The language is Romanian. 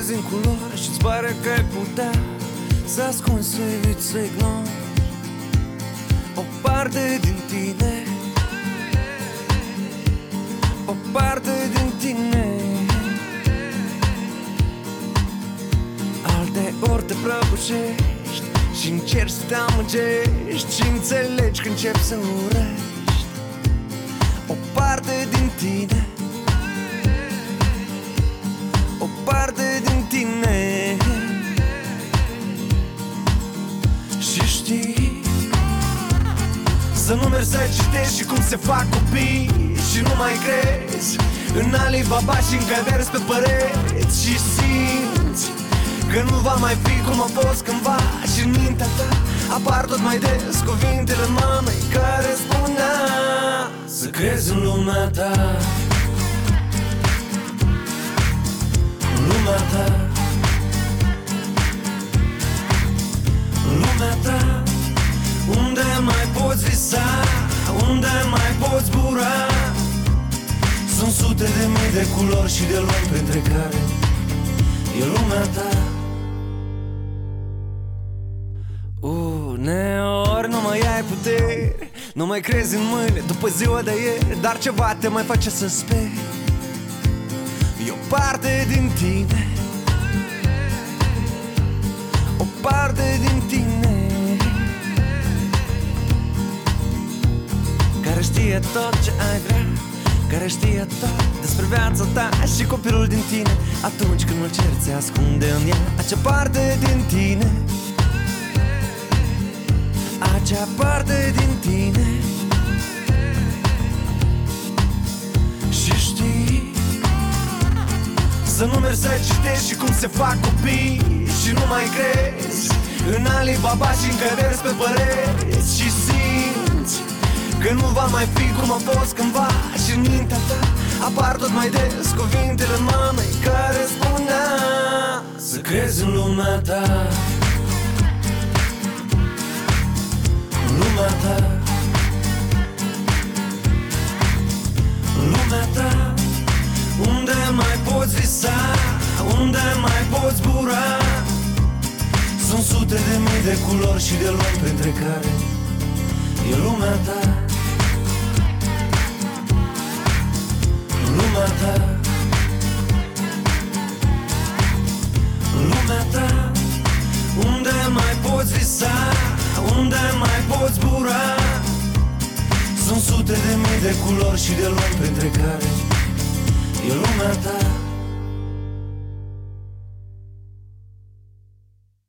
crezi în culori și-ți pare că ai putea să ascunzi, să eviți, să ignori o parte din tine, o parte din tine. Alte ori te prăbușești și încerci să te amăgești și înțelegi că începi să urești o parte din tine, o parte din tine. Și știi să nu mergi să citești și cum se fac copii și nu mai crezi în Alibaba și încă ai vers pe păreți și simți că nu va mai fi cum a fost cândva și în mintea ta apar tot mai des cuvintele mamei care spunea să crezi în lumea ta, în lumea ta, în lumea ta, unde mai poți visa, unde mai poți zbura. Sunt sute de mii de culori și de lumi printre care e lumea ta. Uneori nu mai ai puteri, nu mai crezi în mâine după ziua de ieri, dar ceva te mai face să speri. E o parte din tine, o parte din tine care știe tot ce ai vrea, care știe tot despre viața ta și copilul din tine. Atunci când îl ceri, se ascunde în ea acea parte din tine, acea parte din tine. Și știi să nu mergi să citești și cum se fac copii și nu mai crezi în Alibaba și încă vers pe păreți și simți că nu va mai fi cum a fost cândva și în mintea ta apar tot mai des cuvintele mamei care spunea să crezi în lumea ta, în lumea ta, în lumea ta, unde mai poți visa, unde mai poți zbura. Sunt sute de mii de culori și de lumi printre care e lumea ta, lumea ta, lumea ta, unde mai poți visa, unde mai poți zbura. Sunt sute de mii de culori și de lumi printre care e lumea ta.